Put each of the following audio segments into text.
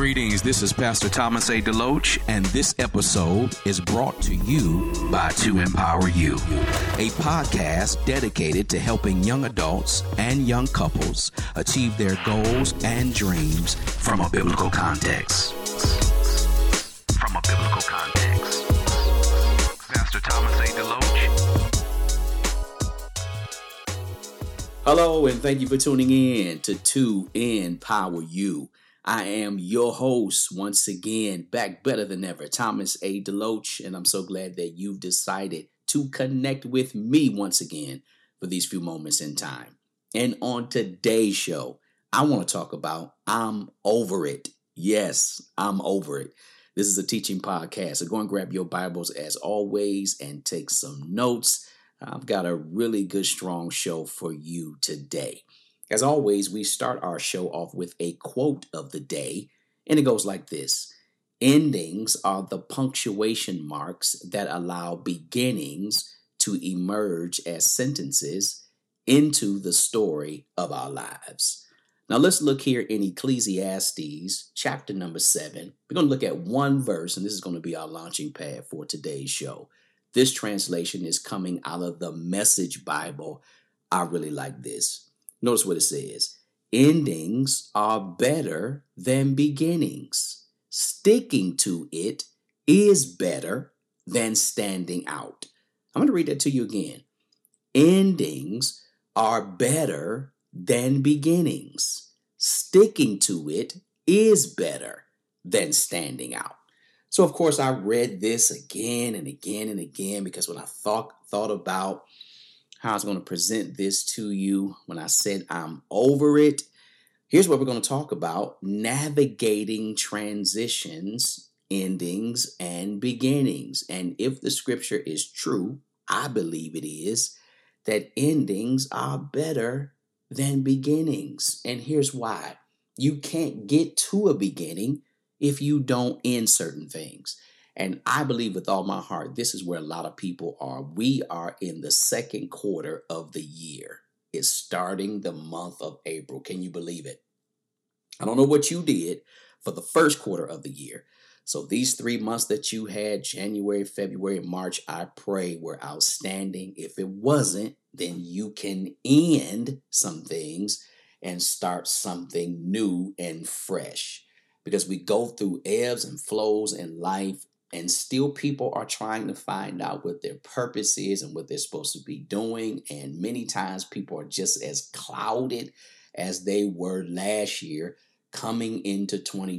Greetings, this is Pastor Thomas A. DeLoach, and this episode is brought to you by To Empower You, a podcast dedicated to helping young adults and young couples achieve their goals and dreams from a biblical context. From a biblical context. Pastor Thomas A. DeLoach. Hello, and thank you for tuning in to Empower You. I am your host once again, back better than ever, Thomas A. DeLoach, and I'm so glad that you've decided to connect with me once again for these few moments in time. And on today's show, I want to talk about I'm over it. Yes, I'm over it. This is a teaching podcast, so go and grab your Bibles as always and take some notes. I've got a really good, strong show for you today. As always, we start our show off with a quote of the day, and it goes like this. Endings are the punctuation marks that allow beginnings to emerge as sentences into the story of our lives. Now let's look here in Ecclesiastes chapter number 7. We're going to look at one verse, and this is going to be our launching pad for today's show. This translation is coming out of the Message Bible. I really like this. Notice what it says. Endings are better than beginnings. Sticking to it is better than standing out. I'm going to read that to you again. Endings are better than beginnings. Sticking to it is better than standing out. So, of course, I read this again and again and again because when I thought about how I was going to present this to you, when I said I'm over it, here's what we're going to talk about: navigating transitions, endings, and beginnings. And if the scripture is true, I believe it is, that endings are better than beginnings. And here's why. You can't get to a beginning if you don't end certain things. And I believe with all my heart, this is where a lot of people are. We are in the second quarter of the year. It's starting the month of April. Can you believe it? I don't know what you did for the first quarter of the year. So these 3 months that you had, January, February, March, I pray were outstanding. If it wasn't, then you can end some things and start something new and fresh. Because we go through ebbs and flows in life, and still people are trying to find out what their purpose is and what they're supposed to be doing. And many times people are just as clouded as they were last year coming into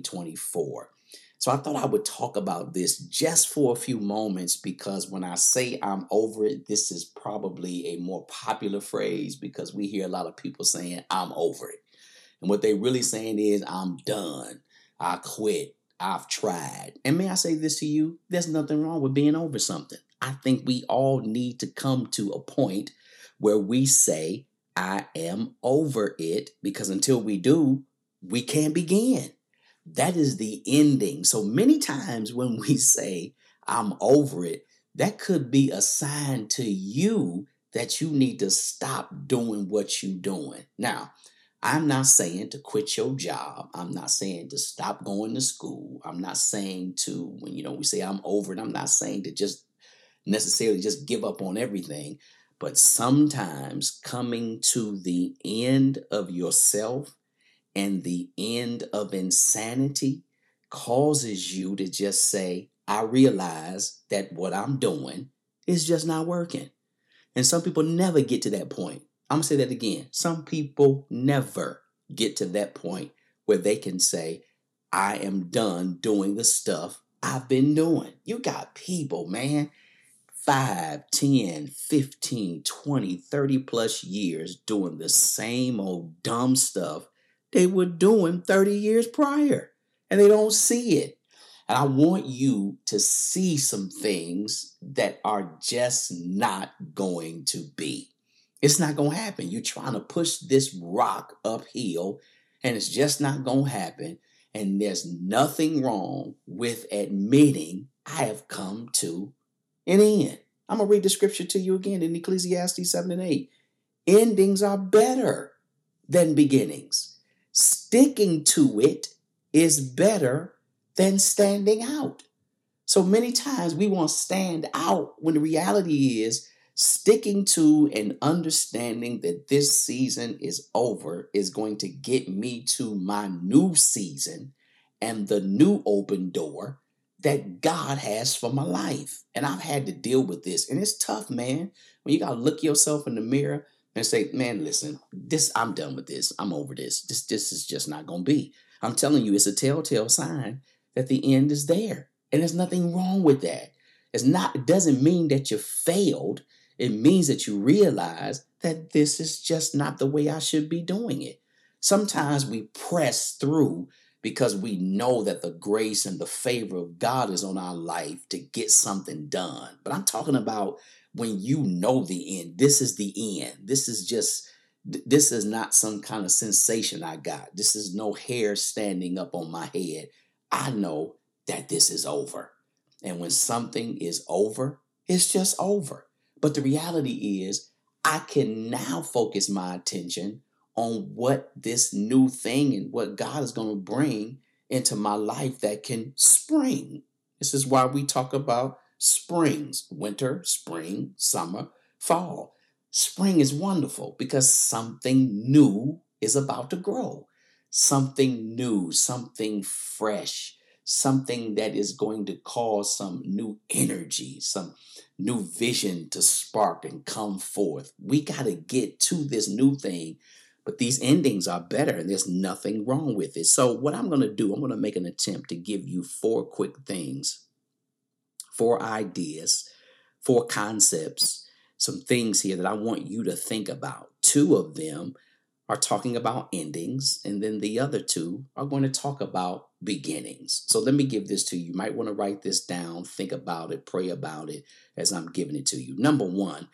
2024. So I thought I would talk about this just for a few moments, because when I say I'm over it, this is probably a more popular phrase because we hear a lot of people saying I'm over it. And what they're really saying is I'm done. I quit. I've tried. And may I say this to you? There's nothing wrong with being over something. I think we all need to come to a point where we say, I am over it, because until we do, we can't begin. That is the ending. So many times when we say, I'm over it, that could be a sign to you that you need to stop doing what you're doing. Now, I'm not saying to quit your job. I'm not saying to stop going to school. I'm not saying to, when we say I'm over it, I'm not saying to just necessarily just give up on everything. But sometimes coming to the end of yourself and the end of insanity causes you to just say, I realize that what I'm doing is just not working. And some people never get to that point. I'm going to say that again. Some people never get to that point where they can say, I am done doing the stuff I've been doing. You got people, man, 5, 10, 15, 20, 30 plus years doing the same old dumb stuff they were doing 30 years prior, and they don't see it. And I want you to see some things that are just not going to be. It's not going to happen. You're trying to push this rock uphill, and it's just not going to happen. And there's nothing wrong with admitting I have come to an end. I'm going to read the scripture to you again in Ecclesiastes 7 and 8. Endings are better than beginnings. Sticking to it is better than standing out. So many times we want to stand out when the reality is sticking to and understanding that this season is over is going to get me to my new season and the new open door that God has for my life. And I've had to deal with this. And it's tough, man. When you got to look yourself in the mirror and say, man, listen, I'm done with this. I'm over this. This is just not going to be. I'm telling you, it's a telltale sign that the end is there. And there's nothing wrong with that. It doesn't mean that you failed. It means that you realize that this is just not the way I should be doing it. Sometimes we press through because we know that the grace and the favor of God is on our life to get something done. But I'm talking about when you know the end. This is the end. This is not some kind of sensation I got. This is no hair standing up on my head. I know that this is over. And when something is over, it's just over. But the reality is, I can now focus my attention on what this new thing and what God is going to bring into my life that can spring. This is why we talk about springs: winter, spring, summer, fall. Spring is wonderful because something new is about to grow. Something new, something fresh, something that is going to cause some new energy, some new vision to spark and come forth. We got to get to this new thing, but these endings are better and there's nothing wrong with it. So what I'm going to do, I'm going to make an attempt to give you 4 quick things, 4 ideas, 4 concepts, some things here that I want you to think about. 2 of them are talking about endings, and then the other 2 are going to talk about beginnings. So let me give this to you. You might want to write this down, think about it, pray about it as I'm giving it to you. Number 1,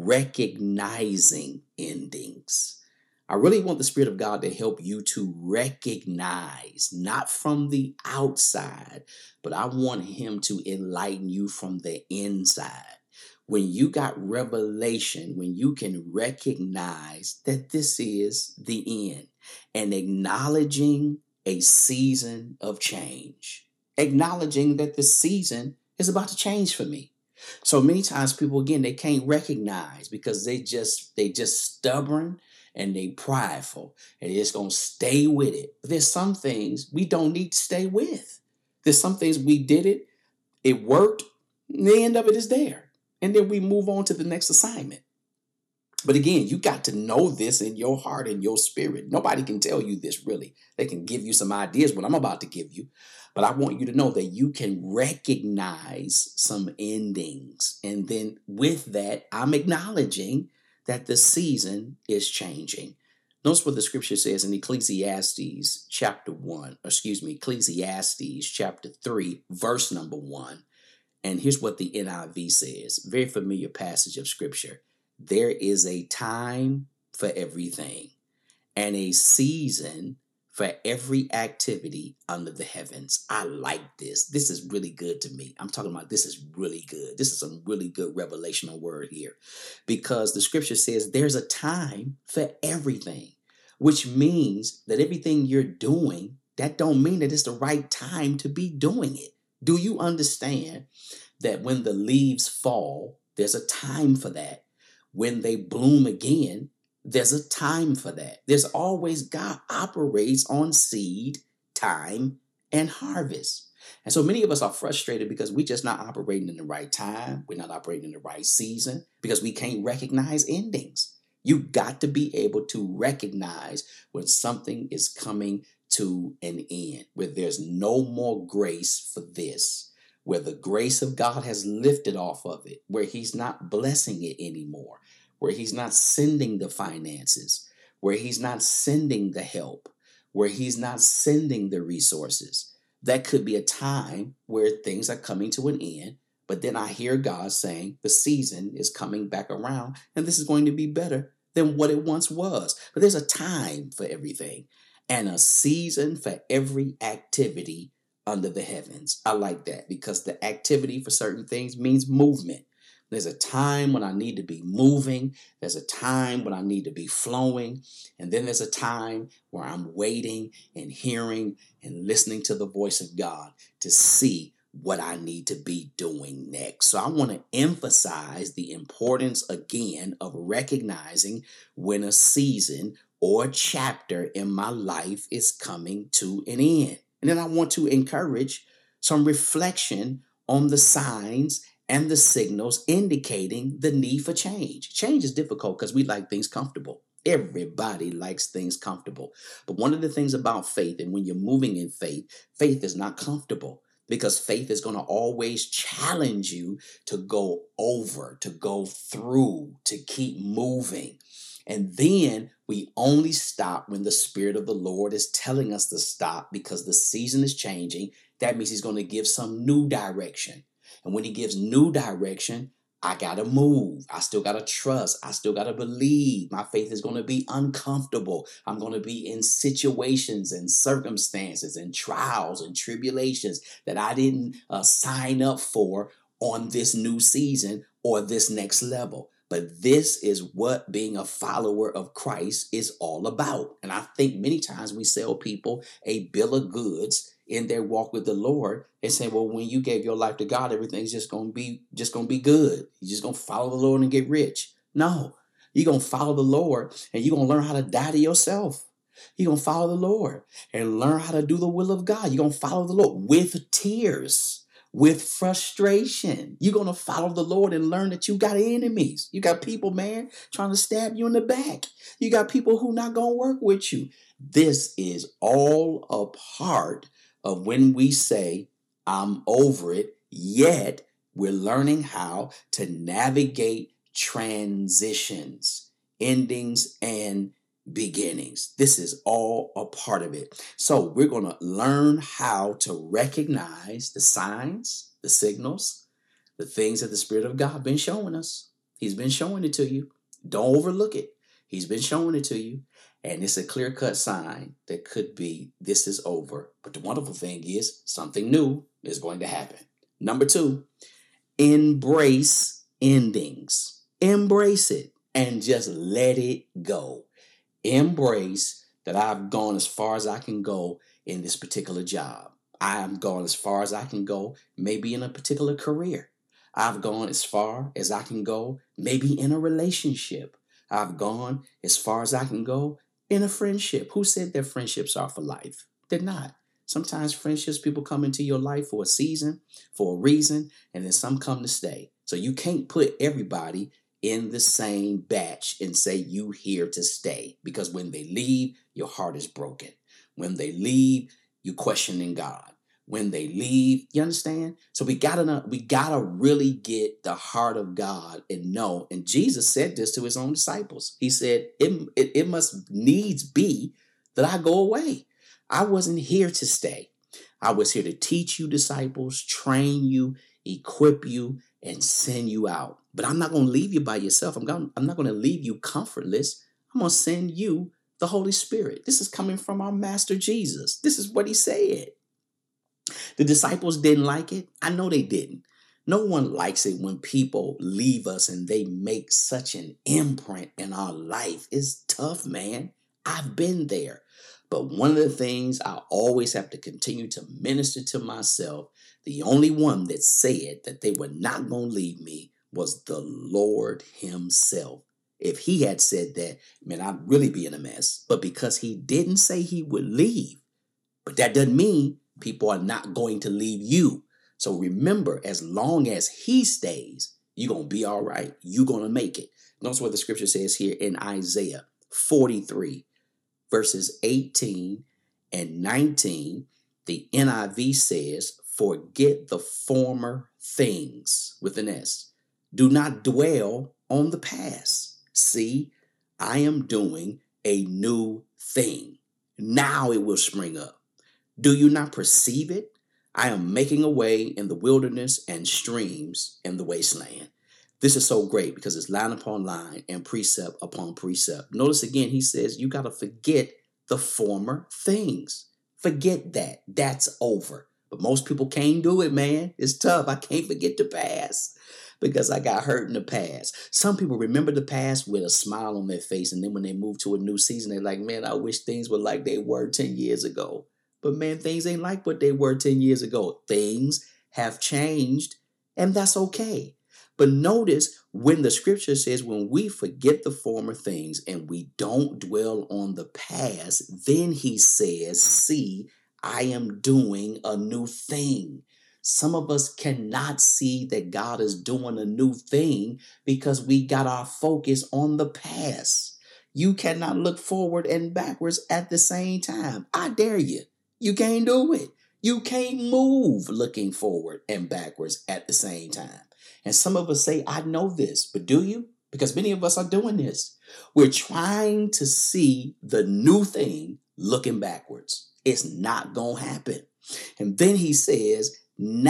recognizing endings. I really want the Spirit of God to help you to recognize, not from the outside, but I want Him to enlighten you from the inside. When you got revelation, when you can recognize that this is the end and acknowledging a season of change, acknowledging that the season is about to change for me. So many times people, again, they can't recognize because they just stubborn and they prideful and they're just going to stay with it. But there's some things we don't need to stay with. There's some things we did it worked, and the end of it is there. And then we move on to the next assignment. But again, you got to know this in your heart and your spirit. Nobody can tell you this really. They can give you some ideas, what I'm about to give you. But I want you to know that you can recognize some endings. And then with that, I'm acknowledging that the season is changing. Notice what the scripture says in Ecclesiastes chapter 3, verse number 1. And here's what the NIV says. Very familiar passage of scripture. There is a time for everything and a season for every activity under the heavens. I like this. This is really good to me. I'm talking about this is really good. This is some really good revelational word here, because the scripture says there's a time for everything, which means that everything you're doing, that don't mean that it's the right time to be doing it. Do you understand that when the leaves fall, there's a time for that? When they bloom again, there's a time for that. There's always, God operates on seed, time, and harvest. And so many of us are frustrated because we're just not operating in the right time. We're not operating in the right season because we can't recognize endings. You got to be able to recognize when something is coming to an end, where there's no more grace for this, where the grace of God has lifted off of it, where He's not blessing it anymore, where He's not sending the finances, where He's not sending the help, where He's not sending the resources. That could be a time where things are coming to an end, but then I hear God saying the season is coming back around and this is going to be better than what it once was. But there's a time for everything and a season for every activity under the heavens. I like that because the activity for certain things means movement. There's a time when I need to be moving. There's a time when I need to be flowing. And then there's a time where I'm waiting and hearing and listening to the voice of God to see what I need to be doing next. So I want to emphasize the importance again of recognizing when a season or chapter in my life is coming to an end. And then I want to encourage some reflection on the signs and the signals indicating the need for change. Change is difficult because we like things comfortable. Everybody likes things comfortable. But one of the things about faith, and when you're moving in faith, faith is not comfortable because faith is going to always challenge you to go over, to go through, to keep moving. And then we only stop when the Spirit of the Lord is telling us to stop because the season is changing. That means he's going to give some new direction. And when he gives new direction, I got to move. I still got to trust. I still got to believe. My faith is going to be uncomfortable. I'm going to be in situations and circumstances and trials and tribulations that I didn't sign up for on this new season or this next level. But this is what being a follower of Christ is all about. And I think many times we sell people a bill of goods in their walk with the Lord and say, well, when you gave your life to God, everything's just gonna be good. You're just gonna follow the Lord and get rich. No, you're gonna follow the Lord and you're gonna learn how to die to yourself. You're gonna follow the Lord and learn how to do the will of God. You're gonna follow the Lord with tears, with frustration. You're going to follow the Lord and learn that you got enemies. You got people, man, trying to stab you in the back. You got people who not going to work with you. This is all a part of when we say, I'm over it, yet we're learning how to navigate transitions, endings, and beginnings. This is all a part of it. So we're going to learn how to recognize the signs, the signals, the things that the Spirit of God been showing us. He's been showing it to you. Don't overlook it. He's been showing it to you. And it's a clear-cut sign that could be this is over. But the wonderful thing is something new is going to happen. Number 2, embrace endings. Embrace it and just let it go. Embrace that I've gone as far as I can go in this particular job. I've gone as far as I can go, maybe in a particular career. I've gone as far as I can go, maybe in a relationship. I've gone as far as I can go in a friendship. Who said that friendships are for life? They're not. Sometimes friendships, people come into your life for a season, for a reason, and then some come to stay. So you can't put everybody in the same batch and say you here to stay, because when they leave, your heart is broken. When they leave, you questioning God. When they leave, you understand? So we gotta really get the heart of God and know. And Jesus said this to his own disciples. He said, it must needs be that I go away. I wasn't here to stay. I was here to teach you, disciples, train you, equip you, and send you out. But I'm not going to leave you by yourself. I'm not going to leave you comfortless. I'm going to send you the Holy Spirit. This is coming from our Master Jesus. This is what he said. The disciples didn't like it. I know they didn't. No one likes it when people leave us and they make such an imprint in our life. It's tough, man. I've been there. But one of the things I always have to continue to minister to myself, the only one that said that they were not going to leave me was the Lord himself. If he had said that, man, I'd really be in a mess. But because he didn't say he would leave, but that doesn't mean people are not going to leave you. So remember, as long as he stays, you're going to be all right. You're going to make it. Notice what the scripture says here in Isaiah 43, verses 18 and 19. The NIV says, forget the former things with an S. Do not dwell on the past. See, I am doing a new thing. Now it will spring up. Do you not perceive it? I am making a way in the wilderness and streams in the wasteland. This is so great because it's line upon line and precept upon precept. Notice again, he says you got to forget the former things. Forget that. That's over. But most people can't do it, man. It's tough. I can't forget the past. because I got hurt in the past. Some people remember the past with a smile on their face, and then when they move to a new season, they're like, man, I wish things were like they were 10 years ago. But man, things ain't like what they were 10 years ago. Things have changed, and that's okay. But notice when the scripture says, when we forget the former things and we don't dwell on the past, then he says, see, I am doing a new thing. Some of us cannot see that God is doing a new thing because we got our focus on the past. You cannot look forward and backwards at the same time. I dare you. You can't do it. You can't move looking forward and backwards at the same time. And some of us say, I know this, but do you? Because many of us are doing this. We're trying to see the new thing looking backwards. It's not going to happen. And then he says,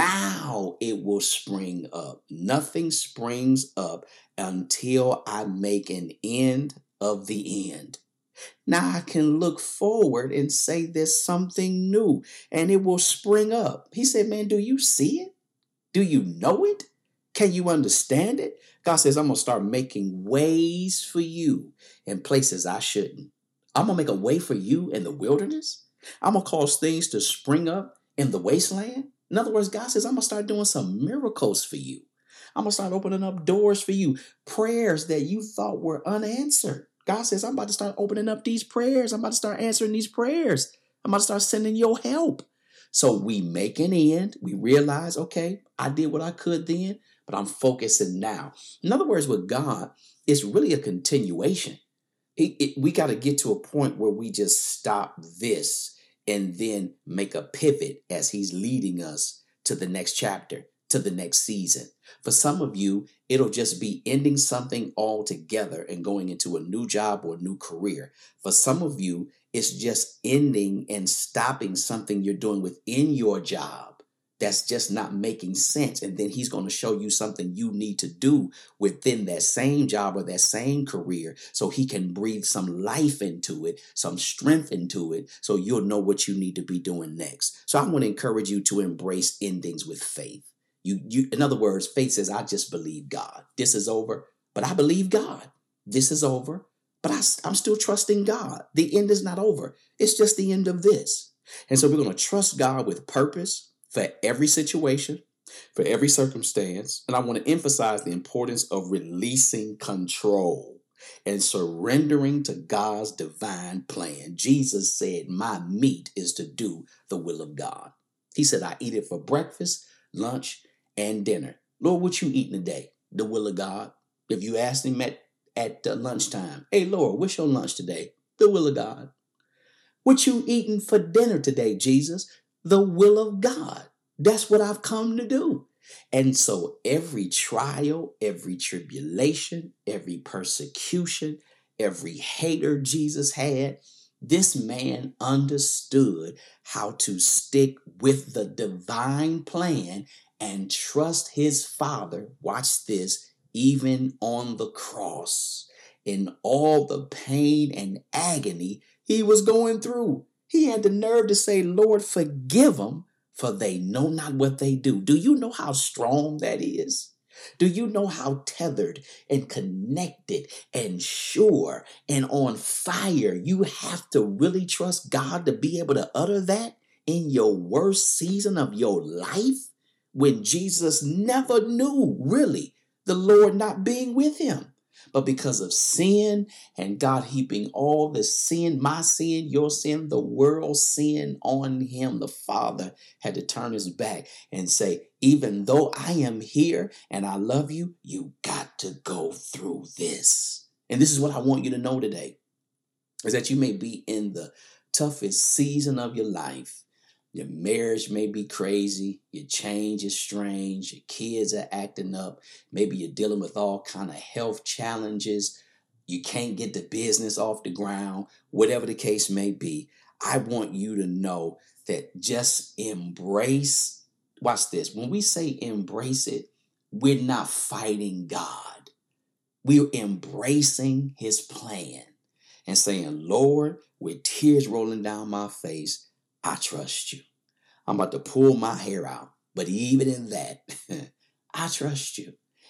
now it will spring up. Nothing springs up until I make an end of the end. Now I can look forward and say there's something new and it will spring up. He said, man, do you see it? Do you know it? Can you understand it? God says, I'm going to start making ways for you in places I shouldn't. I'm going to make a way for you in the wilderness. I'm going to cause things to spring up in the wasteland. In other words, God says, I'm going to start doing some miracles for you. I'm going to start opening up doors for you. Prayers that you thought were unanswered. God says, I'm about to start opening up these prayers. I'm about to start answering these prayers. I'm about to start sending your help. So we make an end. We realize, okay, I did what I could then, but I'm focusing now. In other words, with God, it's really a continuation. We got to get to a point where we just stop this and then make a pivot as he's leading us to the next chapter, to the next season. For some of you, it'll just be ending something altogether and going into a new job or a new career. For some of you, it's just ending and stopping something you're doing within your job that's just not making sense. And then he's going to show you something you need to do within that same job or that same career so he can breathe some life into it, some strength into it, so you'll know what you need to be doing next. So I want to encourage you to embrace endings with faith. In other words, faith says, I just believe God. This is over, but I believe God. This is over, but I'm still trusting God. The end is not over. It's just the end of this. And so we're going to trust God with purpose for every situation, for every circumstance. And I want to emphasize the importance of releasing control and surrendering to God's divine plan. Jesus said, my meat is to do the will of God. He said, I eat it for breakfast, lunch, and dinner. Lord, what you eating today? The will of God. If you asked him at lunchtime, hey, Lord, what's your lunch today? The will of God. What you eating for dinner today, Jesus? The will of God. That's what I've come to do. And so every trial, every tribulation, every persecution, every hater Jesus had, this man understood how to stick with the divine plan and trust his Father. Watch this, even on the cross, in all the pain and agony he was going through. He had the nerve to say, Lord, forgive them, for they know not what they do. Do you know how strong that is? Do you know how tethered and connected and sure and on fire you have to really trust God to be able to utter that in your worst season of your life when Jesus never knew really the Lord not being with him? But because of sin and God heaping all the sin, my sin, your sin, the world's sin on him, the Father had to turn his back and say, even though I am here and I love you, you got to go through this. And this is what I want you to know today, is that you may be in the toughest season of your life. Your marriage may be crazy. Your change is strange. Your kids are acting up. Maybe you're dealing with all kind of health challenges. You can't get the business off the ground. Whatever the case may be, I want you to know that just embrace. Watch this. When we say embrace it, we're not fighting God. We're embracing his plan and saying, Lord, with tears rolling down my face, I trust you. I'm about to pull my hair out. But even in that, I trust you.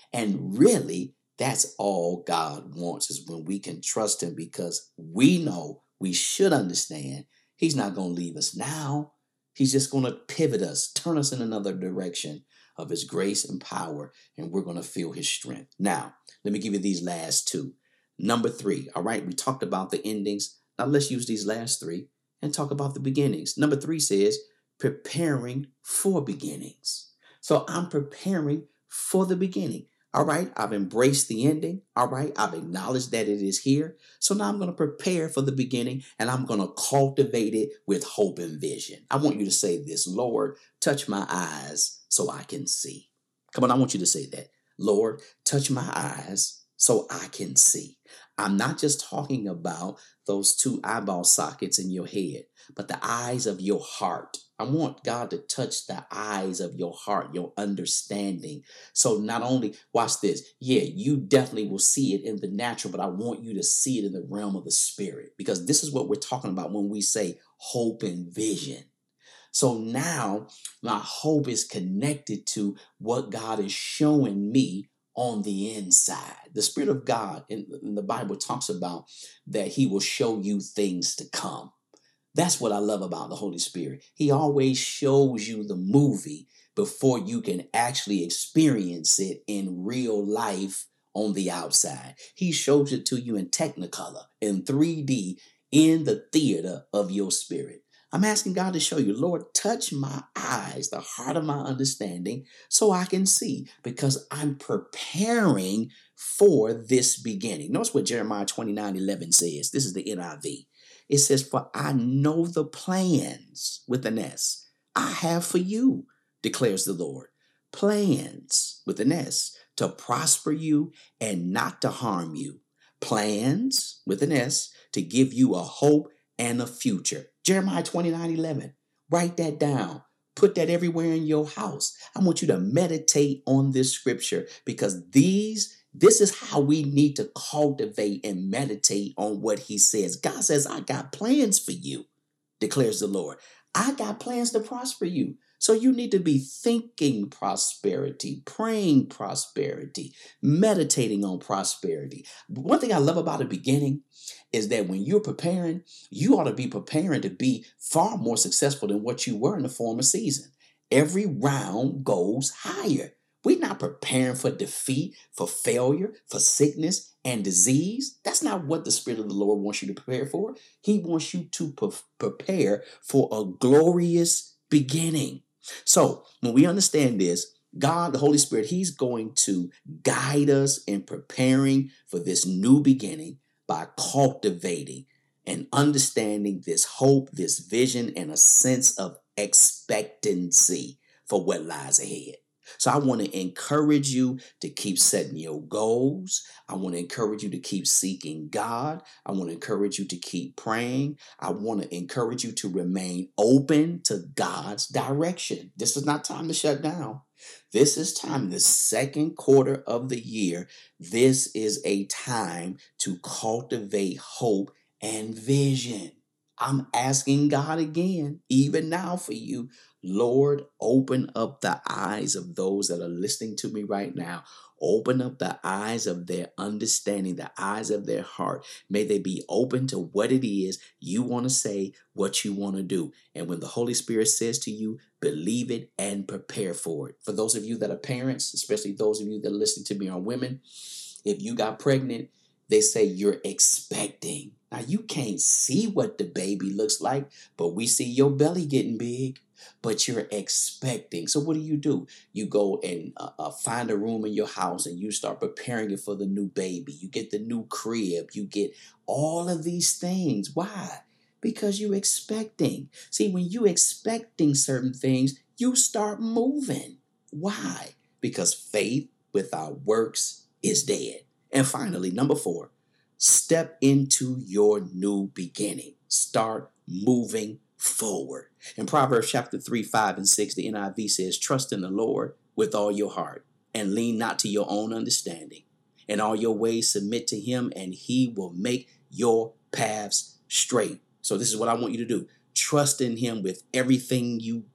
And really, that's all God wants, is when we can trust him, because we know, we should understand, he's not going to leave us now. He's just going to pivot us, turn us in another direction of his grace and power, and we're going to feel his strength. Now, let me give you these last two. Number 3, all right, we talked about the endings. Now let's use these last 3 and talk about the beginnings. Number 3 says, preparing for beginnings. So I'm preparing for the beginning. All right, I've embraced the ending. All right, I've acknowledged that it is here. So now I'm going to prepare for the beginning, and I'm going to cultivate it with hope and vision. I want you to say this: Lord, touch my eyes so I can see. Come on, I want you to say that. Lord, touch my eyes so I can see. I'm not just talking about those 2 eyeball sockets in your head, but the eyes of your heart. I want God to touch the eyes of your heart, your understanding. So not only, watch this, yeah, you definitely will see it in the natural, but I want you to see it in the realm of the spirit, because this is what we're talking about when we say hope and vision. So now my hope is connected to what God is showing me on the inside. The Spirit of God in the Bible talks about that he will show you things to come. That's what I love about the Holy Spirit. He always shows you the movie before you can actually experience it in real life on the outside. He shows it to you in Technicolor, in 3D, in the theater of your spirit. I'm asking God to show you, Lord, touch my eyes, the heart of my understanding, so I can see, because I'm preparing for this beginning. Notice what Jeremiah 29:11 says. This is the NIV. It says, for I know the plans, with an S, I have for you, declares the Lord. Plans, with an S, to prosper you and not to harm you. Plans, with an S, to give you a hope and a future. Jeremiah 29:11. Write that down. Put that everywhere in your house. I want you to meditate on this scripture, because this is how we need to cultivate and meditate on what he says. God says, I got plans for you, declares the Lord. I got plans to prosper you. So you need to be thinking prosperity, praying prosperity, meditating on prosperity. One thing I love about the beginning is that when you're preparing, you ought to be preparing to be far more successful than what you were in the former season. Every round goes higher. We're not preparing for defeat, for failure, for sickness and disease. That's not what the Spirit of the Lord wants you to prepare for. He wants you to prepare for a glorious beginning. So when we understand this, God, the Holy Spirit, he's going to guide us in preparing for this new beginning by cultivating and understanding this hope, this vision, and a sense of expectancy for what lies ahead. So I want to encourage you to keep setting your goals. I want to encourage you to keep seeking God. I want to encourage you to keep praying. I want to encourage you to remain open to God's direction. This is not time to shut down. This is time, the second quarter of the year. This is a time to cultivate hope and vision. I'm asking God again, even now for you, Lord, open up the eyes of those that are listening to me right now. Open up the eyes of their understanding, the eyes of their heart. May they be open to what it is you want to say, what you want to do. And when the Holy Spirit says to you, believe it and prepare for it. For those of you that are parents, especially those of you that are listening to me are women, if you got pregnant, they say you're expecting. Now, you can't see what the baby looks like, but we see your belly getting big, but you're expecting. So what do? You go and find a room in your house and you start preparing it for the new baby. You get the new crib. You get all of these things. Why? Because you're expecting. See, when you're expecting certain things, you start moving. Why? Because faith without works is dead. And finally, number 4, step into your new beginning. Start moving forward. In Proverbs chapter 3, 5, and 6, the NIV says, trust in the Lord with all your heart and lean not to your own understanding. In all your ways submit to him, and he will make your paths straight. So this is what I want you to do. Trust in him with everything you got.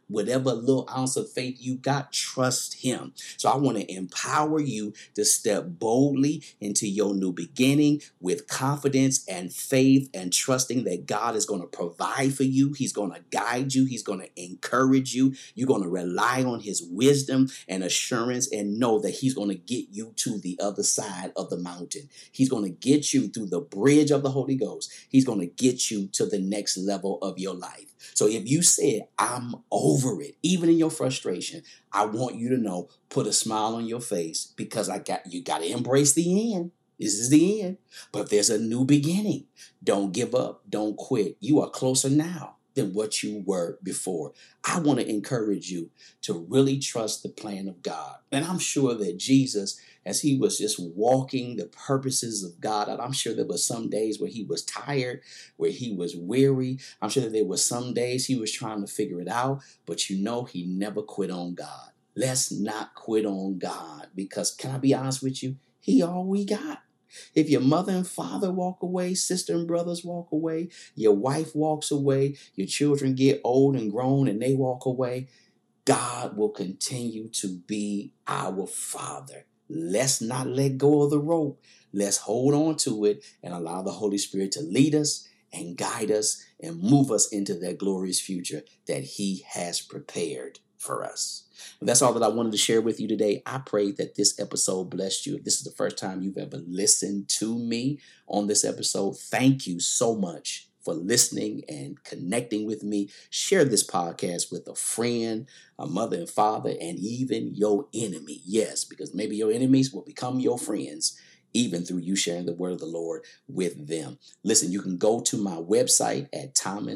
Whatever little ounce of faith you got, trust him. So I want to empower you to step boldly into your new beginning with confidence and faith and trusting that God is going to provide for you. He's going to guide you. He's going to encourage you. You're going to rely on his wisdom and assurance and know that he's going to get you to the other side of the mountain. He's going to get you through the bridge of the Holy Ghost. He's going to get you to the next level of your life. So if you said, I'm over it, even in your frustration, I want you to know, put a smile on your face because you got to embrace the end. This is the end, but there's a new beginning. Don't give up. Don't quit. You are closer now than what you were before. I want to encourage you to really trust the plan of God. And I'm sure that Jesus, as he was just walking the purposes of God, I'm sure there were some days where he was tired, where he was weary. I'm sure that there were some days he was trying to figure it out, but he never quit on God. Let's not quit on God because, can I be honest with you? He all we got. If your mother and father walk away, sister and brothers walk away, your wife walks away, your children get old and grown and they walk away, God will continue to be our Father. Let's not let go of the rope. Let's hold on to it and allow the Holy Spirit to lead us and guide us and move us into that glorious future that he has prepared for us. And that's all that I wanted to share with you today. I pray that this episode blessed you. If this is the first time you've ever listened to me on this episode, thank you so much for listening and connecting with me. Share this podcast with a friend, a mother and father, and even your enemy. Yes, because maybe your enemies will become your friends, even through you sharing the word of the Lord with them. Listen, you can go to my website at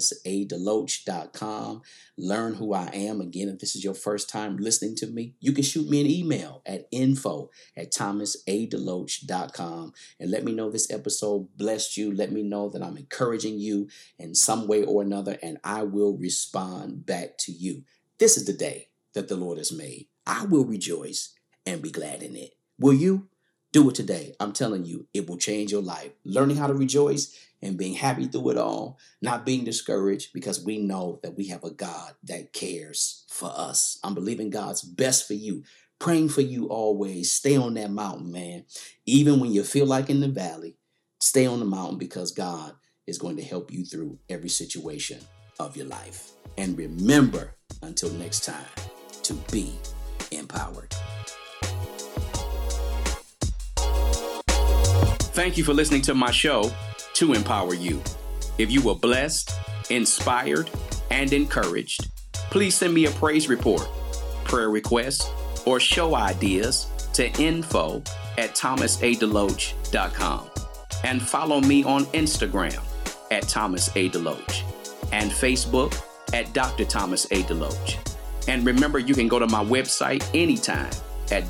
thomasadeloach.com. Learn who I am. Again, if this is your first time listening to me, you can shoot me an email at info@thomasadeloach.com and let me know this episode blessed you. Let me know that I'm encouraging you in some way or another, and I will respond back to you. This is the day that the Lord has made. I will rejoice and be glad in it. Will you? Do it today. I'm telling you, it will change your life. Learning how to rejoice and being happy through it all, not being discouraged because we know that we have a God that cares for us. I'm believing God's best for you, praying for you always. Stay on that mountain, man. Even when you feel like in the valley, stay on the mountain because God is going to help you through every situation of your life. And remember, until next time, to be empowered. Thank you for listening to my show, To Empower You. If you were blessed, inspired, and encouraged, please send me a praise report, prayer request, or show ideas to info@thomasadeloach.com. And follow me on Instagram at Thomas A. Deloach and Facebook at Dr. Thomas A. Deloach. And remember, you can go to my website anytime at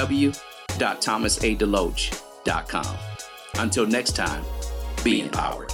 www.thomasadeloach.com. Until next time, be empowered.